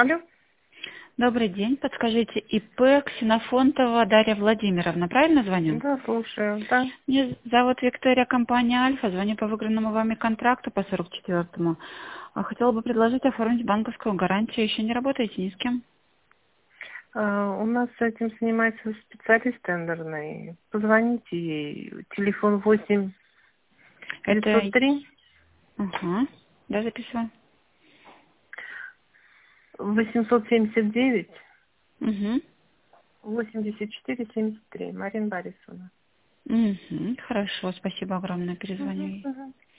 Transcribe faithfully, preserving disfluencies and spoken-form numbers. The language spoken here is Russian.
Алло. Добрый день. Подскажите, ИП Ксенофонтова Дарья Владимировна. Правильно звоню? Да, слушаю, да. Меня зовут Виктория, компания Альфа. Звоню по выигранному вами контракту по сорок четвёртому. А Хотела бы предложить оформить банковскую гарантию. Еще не работаете ни с кем? А, у нас этим занимается специалист тендерный. Позвоните ей. Телефон восемь девятьсот Это... три Ага. Да, записываю. восемьсот семьдесят девять Угу. восемьдесят четыре семьдесят три. Марина Борисовна. Угу. Хорошо, спасибо огромное. Перезвоню Угу, ей. угу.